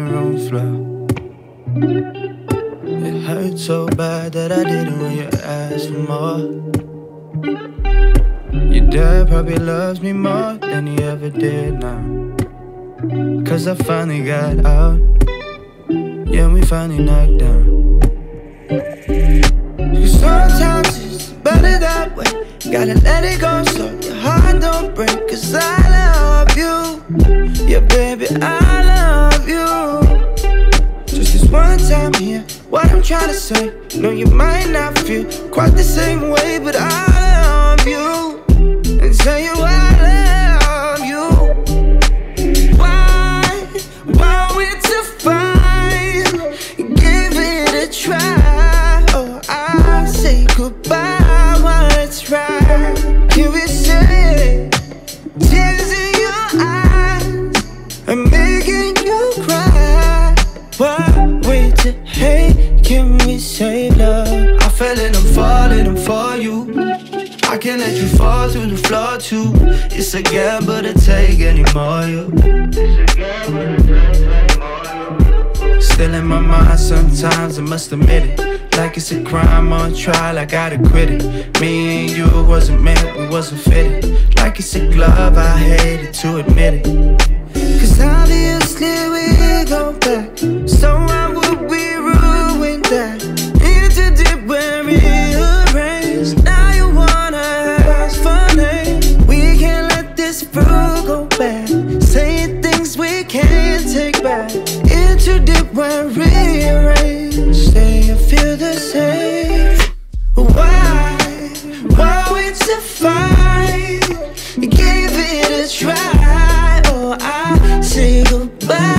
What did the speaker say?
room floor. It hurt so bad that I didn't when you asked for more. Your dad probably loves me more than he ever did now. Cause I finally got out. Yeah, we finally knocked down. Cause sometimes it's better that way. Gotta let it go so your heart don't break. Cause I love you. Yeah, baby, I love you. Just this one time here, what I'm trying to say. No, you might not feel quite the same way, but I love you. And tell you I love you. Why we're to fight? Give it a try. Oh, I say goodbye while it's right. Can we say tears in your eyes are making you cry? Why we to hate? Can we save love? I fell and I'm falling for you. I can't let you fall through the floor too. It's a gamble to take anymore, you. Still in my mind sometimes, I must admit it. Like it's a crime on trial, I gotta quit it. Me and you wasn't meant, we wasn't fitted. Like it's a glove, I hated to admit it. Cause obviously we go back. So why would we ruin that? Into deep when rearranged. Now you wanna ask for names. We can't let this fruit go bad. Saying things we can't take back. Into deep when rearranged. Say you feel the same. Why we to fight? Give it a try. Oh, I say goodbye.